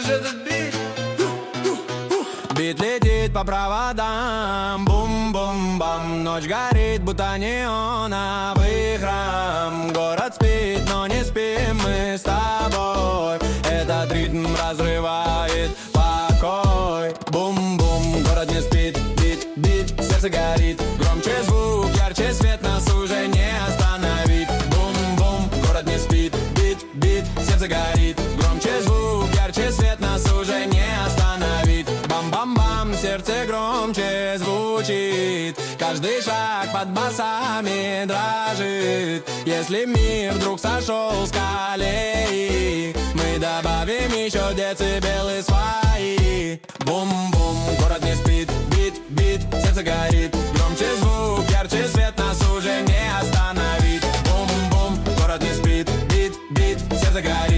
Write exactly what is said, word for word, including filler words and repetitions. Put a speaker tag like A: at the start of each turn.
A: этот бит.
B: Бит летит по проводам, бум-бум-бам. Ночь горит, будто неоновый храм. Город спит, но не спим мы с тобой. Этот ритм разрывает покой. Бум-бум, город не спит, бит-бит, сердце горит. Громче звук, ярче свет, нас уже не остановить. Бум-бум, город не спит, бит-бит, сердце горит. Громче звук, ярче свет, нас уже не остановить. Бам-бам-бам, сердце громче звучит. Каждый шаг под басами дрожит. Если мир вдруг сошел с колеи, мы добавим еще децибелы свои. Бум-бум, город не спит, бит-бит, сердце горит. Громче звук, ярче свет, нас уже не остановить. Бум-бум, город не спит, бит-бит, сердце горит.